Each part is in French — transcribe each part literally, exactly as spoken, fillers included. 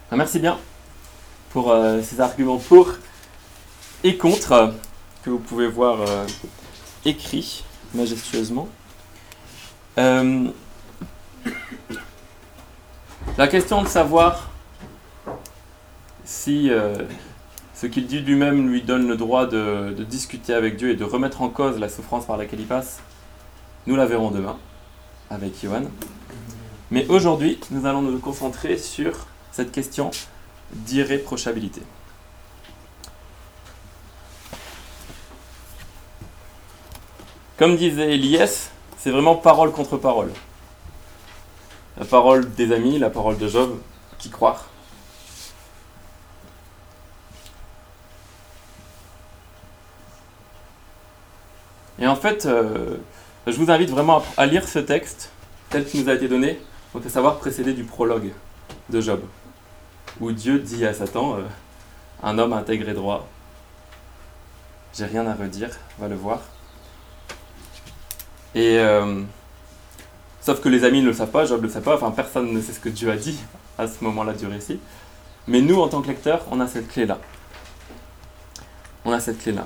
Merci bien pour euh, ces arguments pour et contre euh, que vous pouvez voir euh, écrits majestueusement. Euh, la question de savoir si euh, ce qu'il dit lui-même lui donne le droit de, de discuter avec Dieu et de remettre en cause la souffrance par laquelle il passe, nous la verrons demain avec Johan. Mais aujourd'hui, nous allons nous concentrer sur cette question d'irréprochabilité. Comme disait Eliès, c'est vraiment parole contre parole. La parole des amis, la parole de Job, qui croire. Et en fait, euh, je vous invite vraiment à, à lire ce texte tel qu'il nous a été donné, donc à savoir précédé du prologue de Job, où Dieu dit à Satan, euh, un homme intègre et droit, j'ai rien à redire, va le voir. Et euh, sauf que les amis ne le savent pas, Job ne le sait pas, enfin personne ne sait ce que Dieu a dit à ce moment-là du récit. Mais nous, en tant que lecteurs, on a cette clé-là. On a cette clé-là.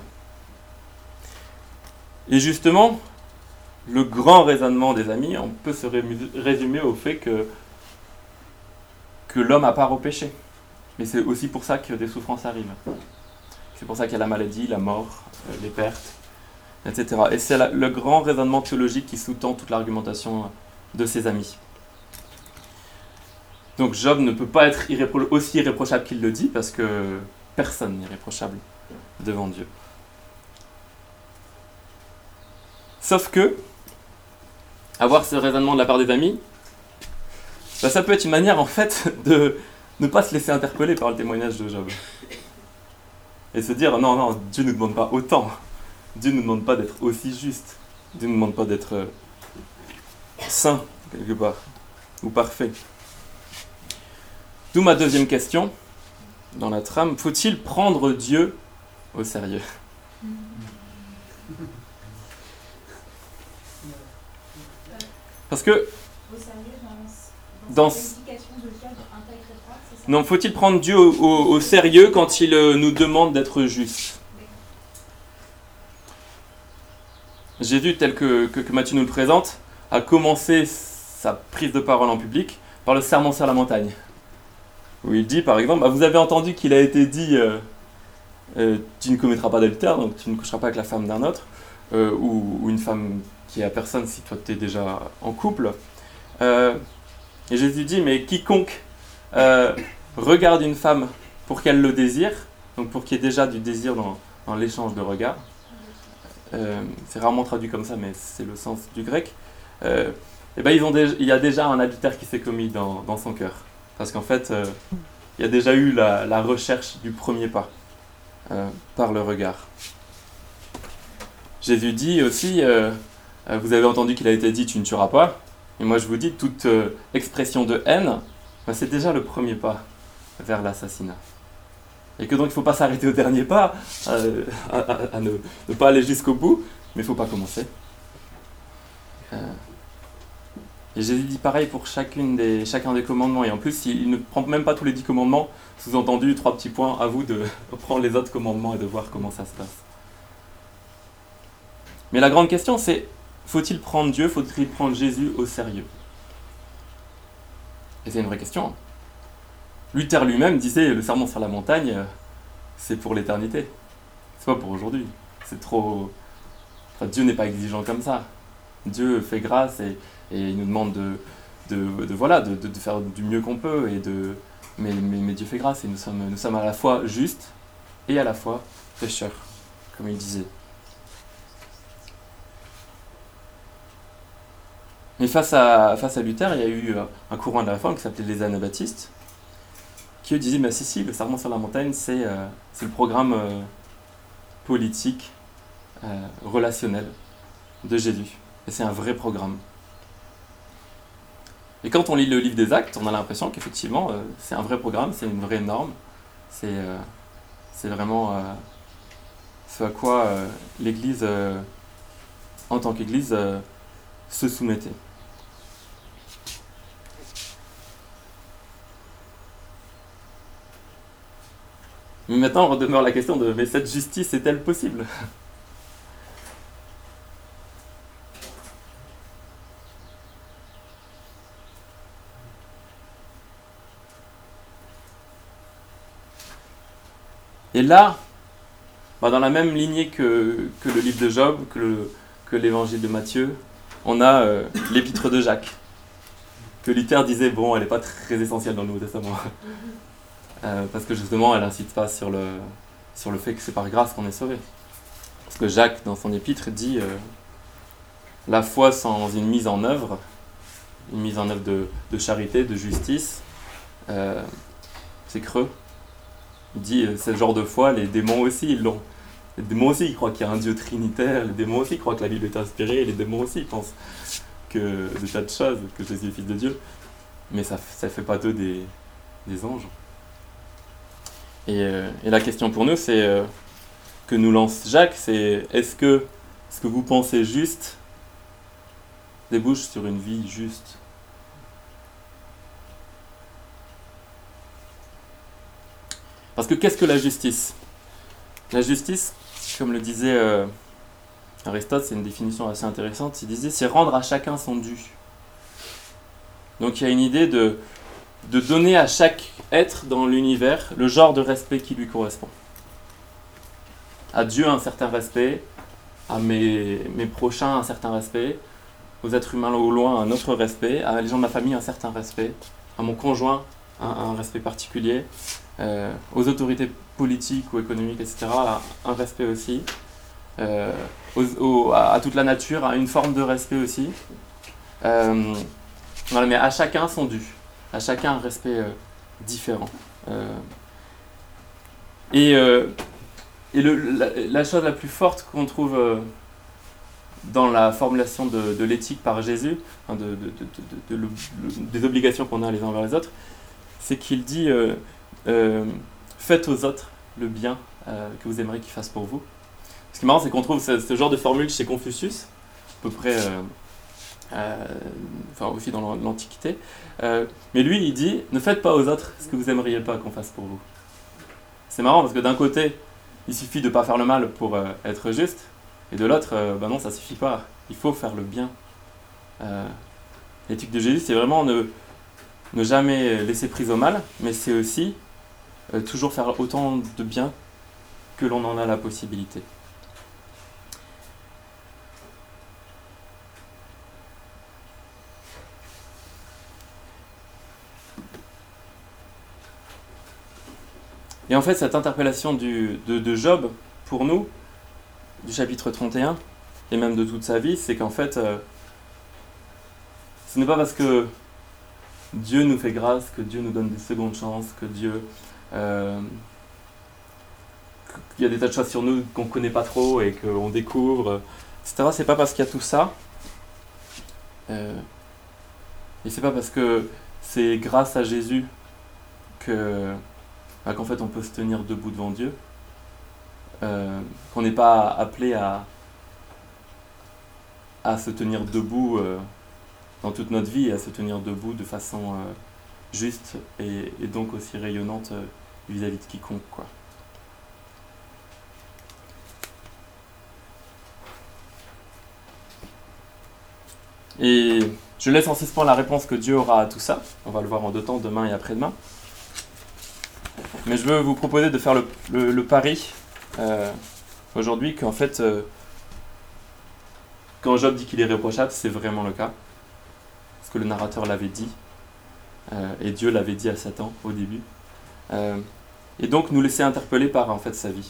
Et justement, le grand raisonnement des amis, on peut se résumer au fait que, que l'homme a part au péché. Mais c'est aussi pour ça que des souffrances arrivent. C'est pour ça qu'il y a la maladie, la mort, les pertes, et cetera. Et c'est la, le grand raisonnement théologique qui sous-tend toute l'argumentation de ses amis. Donc Job ne peut pas être irrépro- aussi irréprochable qu'il le dit, parce que personne n'est irréprochable devant Dieu. Sauf que, avoir ce raisonnement de la part des amis, bah ça peut être une manière en fait de ne pas se laisser interpeller par le témoignage de Job. Et se dire, non, non, Dieu ne nous demande pas autant. Dieu ne nous demande pas d'être aussi juste. Dieu ne nous demande pas d'être euh, saint, quelque part, ou parfait. D'où ma deuxième question, dans la trame, faut-il prendre Dieu au sérieux ? Parce que, au sérieux dans, dans, dans cette indication de Job intègre et droit, c'est ça ? non, faut-il prendre Dieu au, au, au sérieux quand il euh, nous demande d'être juste ? Jésus, tel que, que, que Matthieu nous le présente, a commencé sa prise de parole en public par le sermon sur la montagne. Où il dit, par exemple, bah, vous avez entendu qu'il a été dit euh, euh, tu ne commettras pas d'adultère, donc tu ne coucheras pas avec la femme d'un autre, euh, ou, ou une femme qui est à personne si toi tu es déjà en couple. Euh, et Jésus dit, mais quiconque euh, regarde une femme pour qu'elle le désire, donc pour qu'il y ait déjà du désir dans, dans l'échange de regards, euh, c'est rarement traduit comme ça, mais c'est le sens du grec, euh, et ben ils ont déjà, il y a déjà un adultère qui s'est commis dans, dans son cœur. Parce qu'en fait, euh, il y a déjà eu la, la recherche du premier pas euh, par le regard. Jésus dit aussi, euh, euh, vous avez entendu qu'il a été dit, tu ne tueras pas. Et moi je vous dis, toute euh, expression de haine, ben, c'est déjà le premier pas vers l'assassinat. Et que donc il ne faut pas s'arrêter au dernier pas, euh, à, à, à ne, ne pas aller jusqu'au bout, mais il ne faut pas commencer. Euh, Et Jésus dit pareil pour chacune des, chacun des commandements. Et en plus, il ne prend même pas tous les dix commandements. Sous-entendu, trois petits points, à vous de prendre les autres commandements et de voir comment ça se passe. Mais la grande question, c'est, faut-il prendre Dieu, faut-il prendre Jésus au sérieux ? Et c'est une vraie question. Luther lui-même disait, le sermon sur la montagne, c'est pour l'éternité. C'est pas pour aujourd'hui. C'est trop... Enfin, Dieu n'est pas exigeant comme ça. Dieu fait grâce et... Et il nous demande de, de, de, voilà, de, de, de faire du mieux qu'on peut. Et de, mais, mais, mais Dieu fait grâce et nous sommes, nous sommes à la fois justes et à la fois pécheurs, comme il disait. Mais face à, face à Luther, il y a eu un courant de la réforme qui s'appelait les Anabaptistes, qui eux disaient, mais si, si, le sermon sur la montagne, c'est, euh, c'est le programme euh, politique, euh, relationnel de Jésus. Et c'est un vrai programme. Et quand on lit le livre des Actes, on a l'impression qu'effectivement, euh, c'est un vrai programme, c'est une vraie norme. C'est, euh, c'est vraiment euh, ce à quoi euh, l'Église, euh, en tant qu'Église, euh, se soumettait. Mais maintenant, on demeure la question de, mais cette justice est-elle possible ? Et là, bah dans la même lignée que, que le livre de Job, que, le, que l'évangile de Matthieu, on a euh, l'épître de Jacques, que Luther disait, bon, elle n'est pas très essentielle dans le Nouveau Testament, euh, parce que justement, elle n'incite pas sur le, sur le fait que c'est par grâce qu'on est sauvé. Parce que Jacques, dans son épître, dit euh, la foi sans une mise en œuvre, une mise en œuvre de, de charité, de justice, euh, c'est creux. Il dit, euh, c'est le genre de foi, les démons aussi, ils l'ont. Les démons aussi, ils croient qu'il y a un Dieu trinitaire, les démons aussi croient que la Bible est inspirée, et les démons aussi pensent que de tas de choses, que Jésus est le Fils de Dieu. Mais ça ne fait pas d'eux des, des anges. Et, euh, et la question pour nous, c'est euh, que nous lance Jacques, c'est est-ce que ce que vous pensez juste débouche sur une vie juste ? Parce que qu'est-ce que la justice ? La justice, comme le disait euh, Aristote, c'est une définition assez intéressante, il disait c'est rendre à chacun son dû. Donc il y a une idée de, de donner à chaque être dans l'univers le genre de respect qui lui correspond. À Dieu un certain respect, à mes, mes prochains un certain respect, aux êtres humains au loin un autre respect, à les gens de ma famille un certain respect, à mon conjoint un, un respect particulier, euh, aux autorités politiques ou économiques, et cetera, un respect aussi, euh, aux, aux, à toute la nature, à une forme de respect aussi. Euh, voilà, mais à chacun son dû, à chacun un respect euh, différent. Euh, et euh, et le, la, la chose la plus forte qu'on trouve euh, dans la formulation de, de l'éthique par Jésus, hein, de, de, de, de, de, de, des obligations qu'on a les uns envers les autres, c'est qu'il dit euh, euh, faites aux autres le bien euh, que vous aimeriez qu'ils fassent pour vous. Ce qui est marrant, c'est qu'on trouve ce, ce genre de formule chez Confucius, à peu près, euh, euh, enfin aussi dans l'Antiquité. Euh, mais lui, il dit ne faites pas aux autres ce que vous aimeriez pas qu'on fasse pour vous. C'est marrant parce que d'un côté, il suffit de ne pas faire le mal pour euh, être juste, et de l'autre, euh, ben non, ça suffit pas. Il faut faire le bien. Euh, l'éthique de Jésus, c'est vraiment ne, ne jamais laisser prise au mal, mais c'est aussi euh, toujours faire autant de bien que l'on en a la possibilité. Et en fait, cette interpellation du, de, de Job, pour nous, du chapitre trente et un, et même de toute sa vie, c'est qu'en fait, euh, ce n'est pas parce que Dieu nous fait grâce, que Dieu nous donne des secondes chances, que Dieu... Euh, qu'il y a des tas de choses sur nous qu'on ne connaît pas trop et qu'on découvre, et cetera. C'est pas parce qu'il y a tout ça, euh, et c'est pas parce que c'est grâce à Jésus que, bah, qu'en fait on peut se tenir debout devant Dieu, euh, qu'on n'est pas appelé à, à se tenir debout euh, dans toute notre vie, et à se tenir debout de façon euh, juste et, et donc aussi rayonnante euh, vis-à-vis de quiconque, quoi. Et je laisse en suspens la réponse que Dieu aura à tout ça. On va le voir en deux temps, demain et après-demain. Mais je veux vous proposer de faire le, le, le pari euh, aujourd'hui qu'en fait, euh, quand Job dit qu'il est irréprochable, c'est vraiment le cas. Parce que le narrateur l'avait dit. Euh, et Dieu l'avait dit à Satan au début. Euh, et donc nous laisser interpeller par en fait sa vie.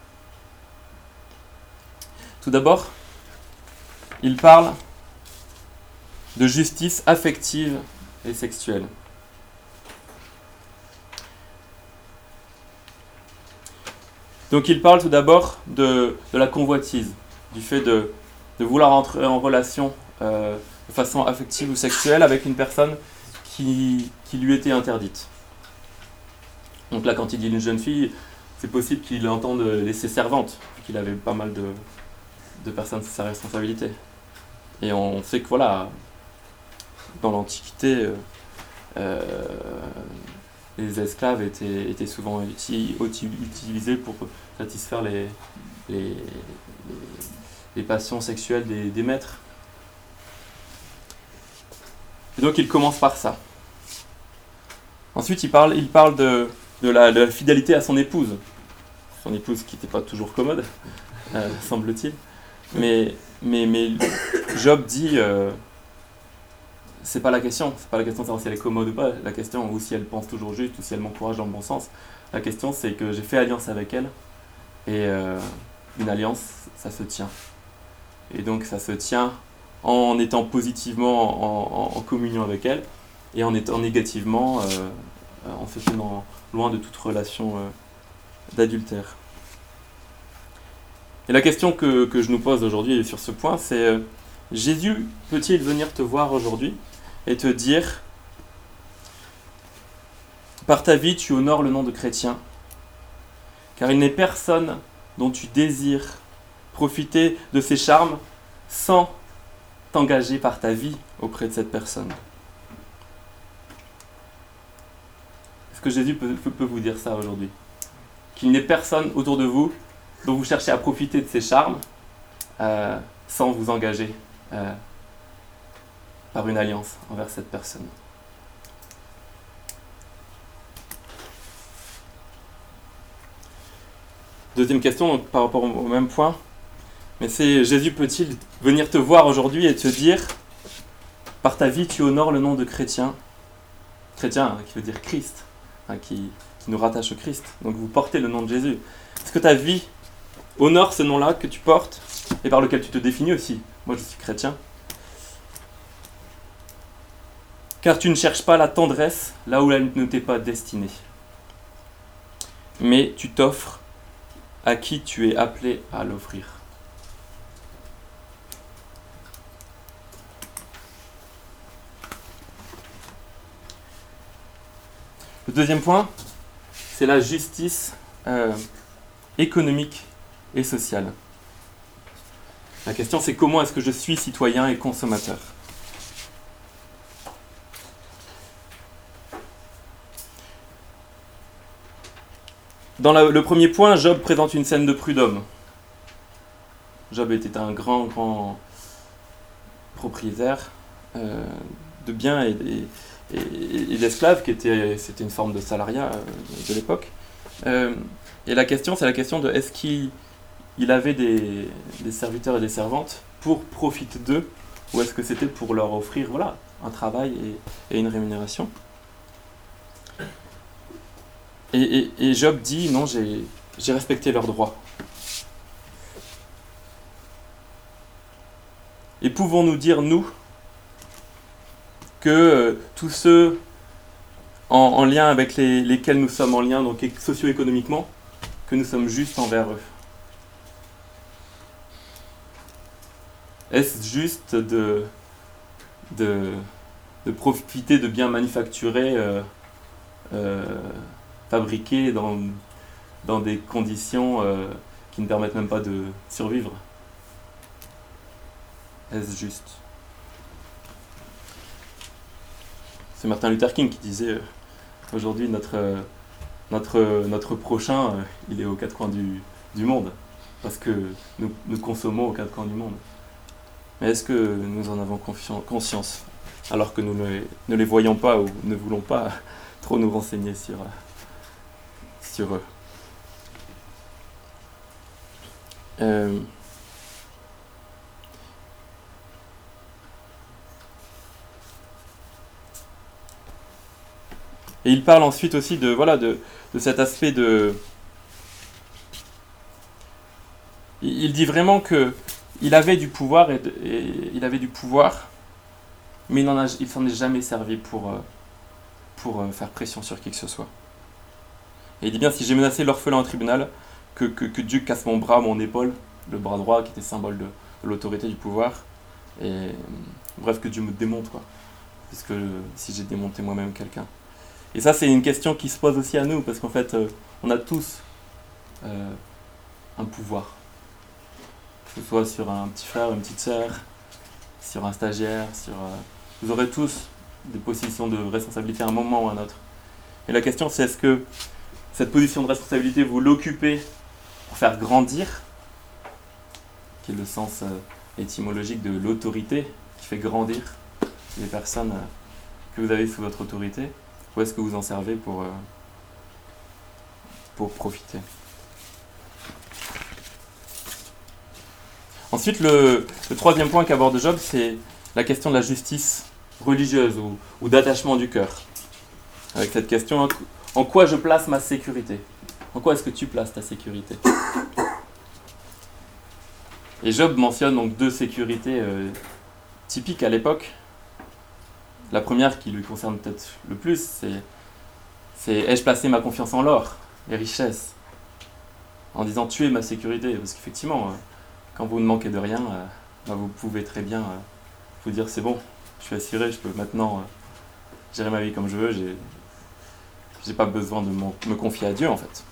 Tout d'abord, il parle de justice affective et sexuelle. Donc il parle tout d'abord de, de la convoitise, du fait de, de vouloir entrer en relation euh, de façon affective ou sexuelle avec une personne qui, qui lui était interdite. Donc là, quand il dit une jeune fille, c'est possible qu'il entende laisser servante, qu'il avait pas mal de, de personnes sous sa responsabilité. Et on sait que voilà, dans l'Antiquité, euh, euh, les esclaves étaient, étaient souvent uti- uti- utilisés pour satisfaire les, les, les, les passions sexuelles des, des maîtres. Et donc il commence par ça. Ensuite il parle, il parle de, de, la, de la fidélité à son épouse. Son épouse qui n'était pas toujours commode, euh, semble-t-il. Mais, mais, mais Job dit, euh, c'est pas la question, c'est pas la question de savoir si elle est commode ou pas, la question, ou si elle pense toujours juste, ou si elle m'encourage dans le bon sens. La question c'est que j'ai fait alliance avec elle, et euh, une alliance, ça se tient. Et donc ça se tient en étant positivement en, en, en communion avec elle, et en étant négativement, euh, en se tenant loin de toute relation euh, d'adultère. Et la question que, que je nous pose aujourd'hui sur ce point, c'est euh, Jésus peut-il venir te voir aujourd'hui et te dire par ta vie tu honores le nom de chrétien, car il n'est personne dont tu désires profiter de ses charmes sans t'engager par ta vie auprès de cette personne. Est-ce que Jésus peut, peut, peut vous dire ça aujourd'hui? Qu'il n'est personne autour de vous dont vous cherchez à profiter de ses charmes euh, sans vous engager euh, par une alliance envers cette personne. Deuxième question, donc, par rapport au, au même point, mais c'est Jésus peut-il venir te voir aujourd'hui et te dire par ta vie tu honores le nom de chrétien, chrétien hein, qui veut dire Christ, hein, qui, qui nous rattache au Christ, donc vous portez le nom de Jésus. Est-ce que ta vie honore ce nom-là que tu portes et par lequel tu te définis aussi? Moi je suis chrétien. Car tu ne cherches pas la tendresse là où elle ne t'est pas destinée, mais tu t'offres à qui tu es appelé à l'offrir. Le deuxième point, c'est la justice euh, économique et sociale. La question c'est comment est-ce que je suis citoyen et consommateur? Dans la, le premier point, Job présente une scène de prud'homme. Job était un grand, grand propriétaire euh, de biens et, et, et, et d'esclaves, qui était, c'était une forme de salariat euh, de l'époque. Euh, et la question, c'est la question de est-ce qu'il il avait des, des serviteurs et des servantes pour profiter d'eux, ou est-ce que c'était pour leur offrir voilà, un travail et, et une rémunération? Et, et, et Job dit, non, j'ai, j'ai respecté leurs droits. Et pouvons-nous dire, nous, que euh, tous ceux en, en lien avec les, lesquels nous sommes en lien, donc socio-économiquement, que nous sommes justes envers eux? Est-ce juste de, de, de profiter de biens manufacturés euh, euh, fabriqués dans, dans des conditions euh, qui ne permettent même pas de survivre? Est-ce juste? C'est Martin Luther King qui disait euh, aujourd'hui notre, euh, notre, notre prochain euh, il est aux quatre coins du, du monde parce que nous, nous consommons aux quatre coins du monde. Mais est-ce que nous en avons confiance, conscience alors que nous ne, ne les voyons pas ou ne voulons pas trop nous renseigner sur, sur eux? euh, Et il parle ensuite aussi de, voilà, de, de cet aspect de... Il, il dit vraiment que il avait du pouvoir, et, de, et il avait du pouvoir, mais il n'en a, il s'en est jamais servi pour, pour faire pression sur qui que ce soit. Et il dit bien, si j'ai menacé l'orphelin au tribunal, que, que, que Dieu casse mon bras, mon épaule, le bras droit qui était symbole de, de l'autorité, du pouvoir, et bref, que Dieu me démonte, quoi, puisque si j'ai démonté moi-même quelqu'un. Et ça, c'est une question qui se pose aussi à nous, parce qu'en fait, euh, on a tous euh, un pouvoir. Que ce soit sur un petit frère, une petite sœur, sur un stagiaire, sur... Euh, vous aurez tous des positions de responsabilité à un moment ou à un autre. Et la question, c'est est-ce que cette position de responsabilité, vous l'occupez pour faire grandir, qui est le sens euh, étymologique de l'autorité, qui fait grandir les personnes euh, que vous avez sous votre autorité, ou est-ce que vous en servez pour, euh, pour profiter? Ensuite, le, le troisième point qu'aborde Job, c'est la question de la justice religieuse ou, ou d'attachement du cœur. Avec cette question, en quoi je place ma sécurité? En quoi est-ce que tu places ta sécurité? Et Job mentionne donc deux sécurités euh, typiques à l'époque. La première qui lui concerne peut-être le plus, c'est, c'est ai-je placé ma confiance en l'or, les richesses, en disant tu es ma sécurité, parce qu'effectivement, euh, quand vous ne manquez de rien, euh, bah, vous pouvez très bien euh, vous dire c'est bon, je suis assuré, je peux maintenant euh, gérer ma vie comme je veux, j'ai, j'ai pas besoin de me confier à Dieu en fait.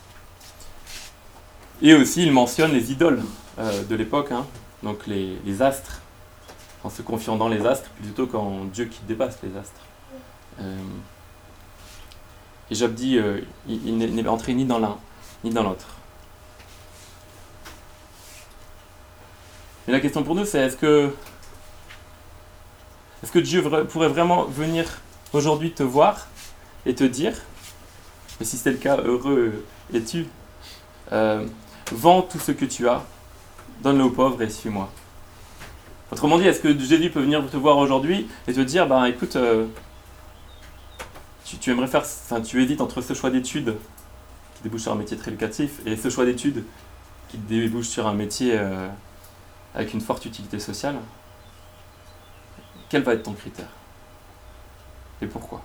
Et aussi il mentionne les idoles euh, de l'époque, hein, donc les, les astres, en se confiant dans les astres plutôt qu'en Dieu qui dépasse les astres. Euh, et Job dit euh, il, il n'est entré ni dans l'un ni dans l'autre. Et la question pour nous, c'est est-ce que, est-ce que Dieu vra- pourrait vraiment venir aujourd'hui te voir et te dire, et si c'est le cas, heureux es-tu, euh, vends tout ce que tu as, donne-le aux pauvres et suis-moi. Autrement dit, est-ce que Jésus peut venir te voir aujourd'hui et te dire, ben écoute, euh, tu, tu aimerais faire, enfin tu hésites entre ce choix d'études qui débouche sur un métier très lucratif et ce choix d'études qui débouche sur un métier euh, avec une forte utilité sociale, quel va être ton critère? Et pourquoi?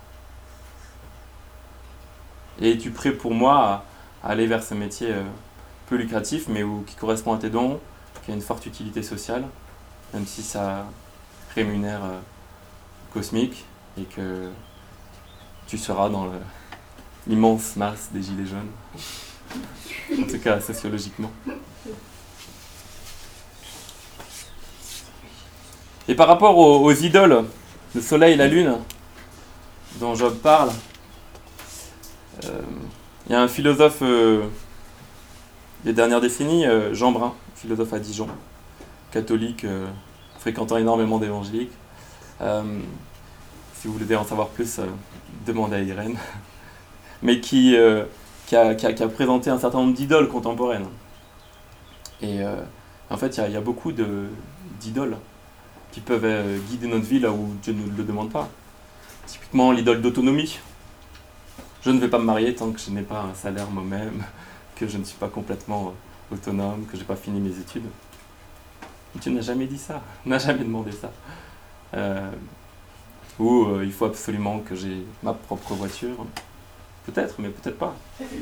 Et es-tu prêt pour moi à, à aller vers ce métier euh, peu lucratif, mais où, qui correspond à tes dons, qui a une forte utilité sociale, même si ça rémunère euh, cosmique, et que tu seras dans le, l'immense masse des gilets jaunes, en tout cas sociologiquement. Et par rapport aux, aux idoles, le soleil, la lune, dont Job parle, il euh, y a un philosophe euh, des dernières décennies, euh, Jean Brun, philosophe à Dijon, catholique, euh, fréquentant énormément d'évangéliques. Euh, si vous voulez en savoir plus, euh, demandez à Irène. Mais qui, euh, qui, a, qui, a, qui a présenté un certain nombre d'idoles contemporaines. Et euh, en fait, il y, y a beaucoup de, d'idoles qui peuvent euh, guider notre vie là où Dieu ne le demande pas. Typiquement l'idole d'autonomie. Je ne vais pas me marier tant que je n'ai pas un salaire moi-même, que je ne suis pas complètement euh, autonome, que je n'ai pas fini mes études. Dieu n'a jamais dit ça, n'a jamais demandé ça. Euh, ou euh, il faut absolument que j'ai ma propre voiture. Peut-être, mais peut-être pas.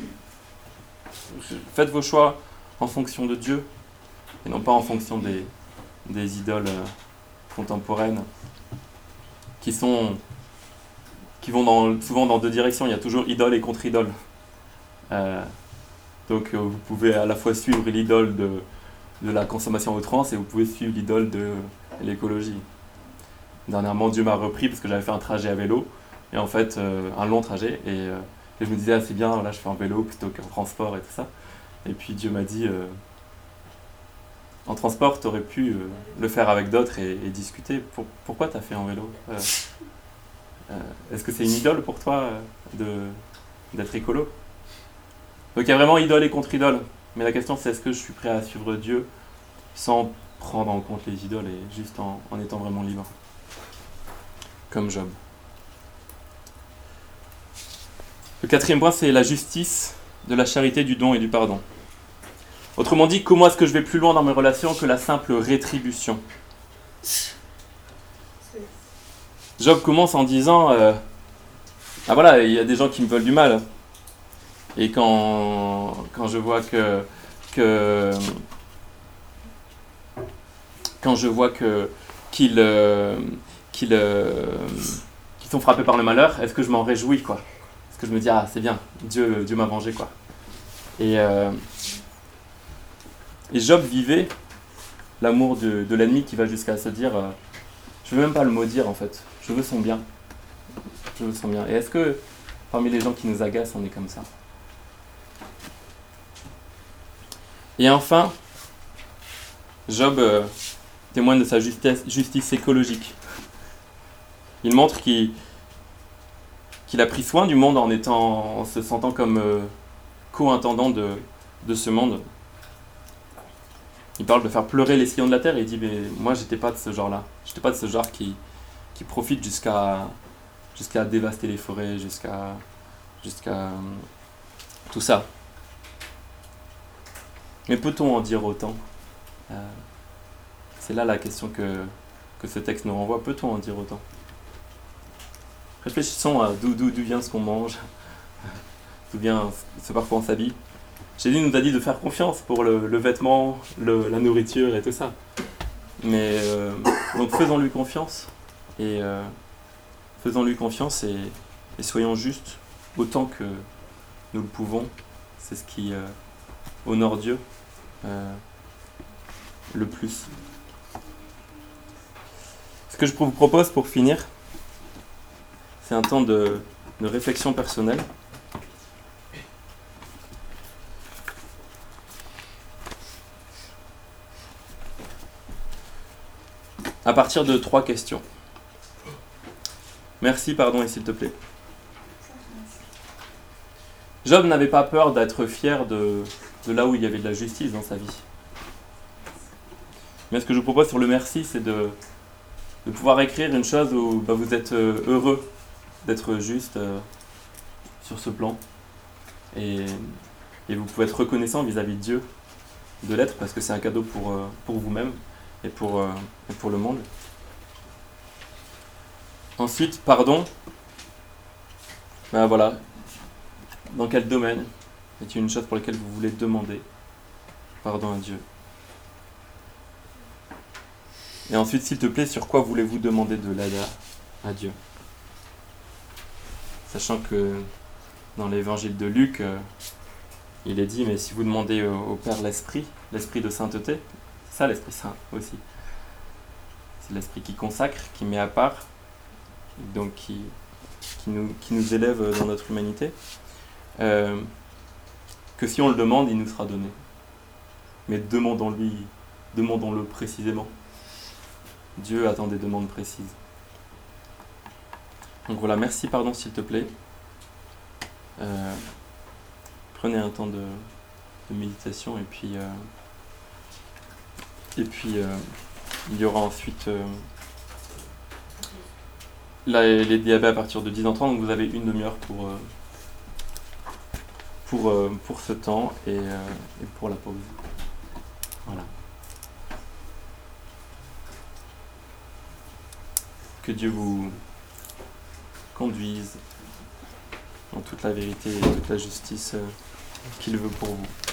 Faites vos choix en fonction de Dieu, et non pas en fonction des, des idoles euh, contemporaines qui sont qui vont dans, souvent dans deux directions. Il y a toujours idole et contre-idole. Euh, donc euh, vous pouvez à la fois suivre l'idole de, de la consommation à outrance et vous pouvez suivre l'idole de l'écologie. Dernièrement, Dieu m'a repris parce que j'avais fait un trajet à vélo, et en fait euh, un long trajet, et, euh, et je me disais ah, c'est bien, là je fais en vélo plutôt qu'en transport et tout ça. Et puis Dieu m'a dit euh, en transport, tu aurais pu euh, le faire avec d'autres et, et discuter. Pour, pourquoi tu as fait en vélo euh, euh, Est-ce que c'est une idole pour toi euh, de, d'être écolo? Donc il y a vraiment idole et contre-idole. Mais la question c'est est-ce que je suis prêt à suivre Dieu sans prendre en compte les idoles et juste en, en étant vraiment libre? Comme Job. Le quatrième point, c'est la justice de la charité, du don et du pardon. Autrement dit, comment est-ce que je vais plus loin dans mes relations que la simple rétribution? Job commence en disant euh, ah voilà, il y a des gens qui me veulent du mal. Et quand, quand je vois que, que quand je vois que qu'ils, euh, qu'ils, euh, qu'ils sont frappés par le malheur, est-ce que je m'en réjouis, quoi? Est-ce que je me dis ah c'est bien, Dieu, Dieu m'a vengé, quoi? Et, euh, et Job vivait l'amour de, de l'ennemi qui va jusqu'à se dire euh, je veux même pas le maudire en fait, je veux son bien. Je veux son bien. Et est-ce que Parmi les gens qui nous agacent, on est comme ça. Et enfin, Job euh, témoigne de sa justice, justice écologique. Il montre qu'il, qu'il a pris soin du monde en, étant, en se sentant comme euh, co-intendant de, de ce monde. Il parle de faire pleurer les sillons de la terre et il dit mais moi j'étais pas de ce genre-là. J'étais pas de ce genre qui, qui profite jusqu'à, jusqu'à dévaster les forêts, jusqu'à, jusqu'à euh, tout ça. Mais peut-on en dire autant ? euh, C'est là la question que, que ce texte nous renvoie. Peut-on en dire autant ? Réfléchissons à d'où, d'où, d'où vient ce qu'on mange, d'où vient ce par quoi on s'habille. Jésus nous a dit de faire confiance pour le, le vêtement, le, la nourriture et tout ça. Mais euh, donc faisons-lui confiance et euh, faisons-lui confiance et, et soyons justes autant que nous le pouvons. C'est ce qui euh, honore Dieu euh, le plus. Ce que je vous propose pour finir, c'est un temps de, de réflexion personnelle. À partir de trois questions. Merci, pardon, et s'il te plaît. Job n'avait pas peur d'être fier de, de là où il y avait de la justice dans sa vie. Mais ce que je vous propose sur le merci, c'est de, de pouvoir écrire une chose où bah, vous êtes heureux d'être juste euh, sur ce plan. Et, et vous pouvez être reconnaissant vis-à-vis de Dieu de l'être, parce que c'est un cadeau pour, euh, pour vous-même. Et pour, euh, et pour le monde. Ensuite, pardon. Ben voilà. Dans quel domaine est-il une chose pour laquelle vous voulez demander pardon à Dieu ? Et ensuite, s'il te plaît, sur quoi voulez-vous demander de l'aide à, à Dieu ? Sachant que dans l'évangile de Luc, euh, il est dit, mais si vous demandez au, au Père l'Esprit, l'Esprit de sainteté, c'est ça l'Esprit Saint aussi. C'est l'Esprit qui consacre, qui met à part, donc qui, qui, nous, qui nous élève dans notre humanité. Euh, que si on le demande, il nous sera donné. Mais demandons-lui, demandons-le précisément. Dieu attend des demandes précises. Donc voilà, merci, pardon s'il te plaît. Euh, prenez un temps de, de méditation et puis... Euh, Et puis, euh, il y aura ensuite euh, là, les diabètes à partir de dix heures trente, donc vous avez une demi-heure pour, euh, pour, euh, pour ce temps et, euh, et pour la pause. Voilà. Que Dieu vous conduise dans toute la vérité et toute la justice euh, qu'il veut pour vous.